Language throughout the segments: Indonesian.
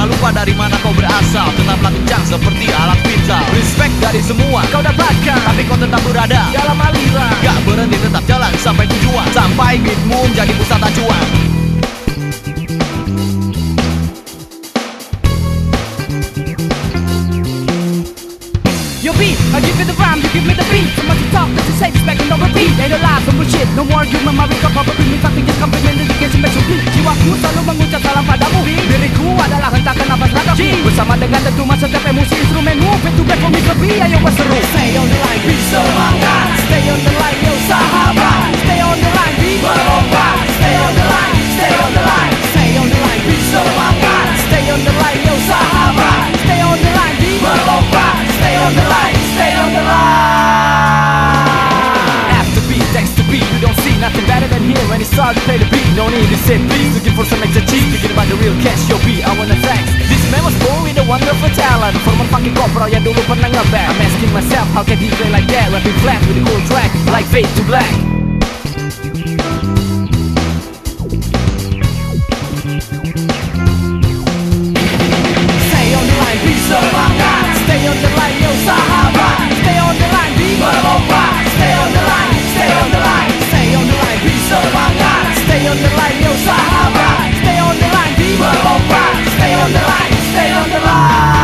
Jangan lupa dari mana kau berasal, tetaplah kencang seperti alat pintar. Respect dari semua kau dapatkan, tapi kau tetap berada dalam aliran. Gak berhenti, tetap jalan sampai tujuan, sampai beatmu menjadi pusat acuan. Yo beat, I give you the rhyme, you give me the beat. So much you talk, that you say this back and don't repeat. Ain't no lies, no bullshit, no more argument. Mari kau beri minta tinggi compliment dan dikasih specialty. Jiwaku selalu mengucap salam padamu. Diriku adalah hentakan nafas nadamu. Bersama dengan dentuman setiap emosi instrumenmu. Back to back for Mr. B, ayo berseru. Stay on the line, be semangat. Stay on the line, yo sahabat. Stay on the line, be melompat. Stay on the line, stay on the line. Stay on the line, be semangat. Stay on the line, yo sahabat. Stay on the line, be melompat. Stay on the line, stay on the line. After beat, thanks to beat, you don't see nothing better than here when it starts to play the beat. No need to say please, looking for some extra cheese. Thinking about the real cash, yo beat, I wanna thanks. This man was born with a wonderful talent. Former fucking kopro yang dulu pernah ngeband. I'm asking myself, how can he play like that? Rapping flat with a cool track, like Fade to Black. Stay on the line, be semangat. Stay on the line, yo sahabat. Stay on the line, be melompat. Stay on the line, stay on the line. Stay on the line, be semangat. Stay on the line, yo sahabat. Stay on the line, be melompat. Stay on the line, stay on the line.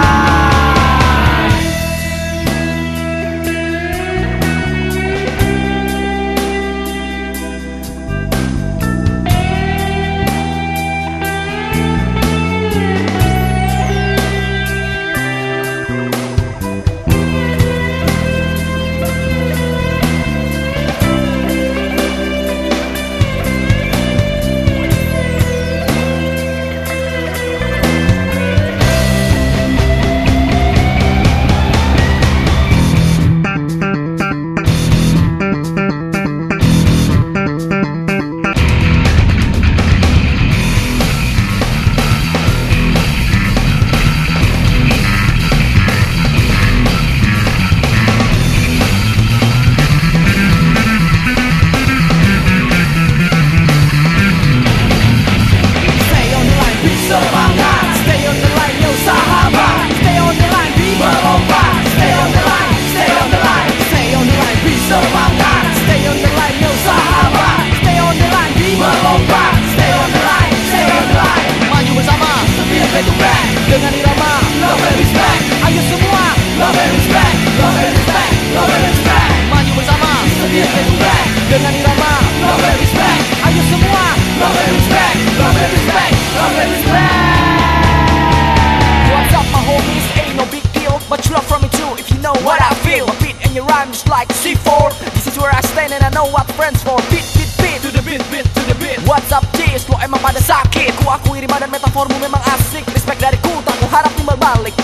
Dengan irama love and respect, ayo semua love and respect, love and respect, love and respect. Maju bersama setia back. Dengan irama love and respect, ayo semua love and respect, love and respect, love and respect. What's up my homies, ain't no big deal, much love from me too if you know what I feel. My beat and your rhyme is like C4. This is where I stand and I know what friends for. Beat, beat, beat, to the beat, beat, to the beat. What's up Jis, lo emang pada sakit. Ku akui rima dan metaformu memang asik. Respect dariku, tak ku harap timbal balik.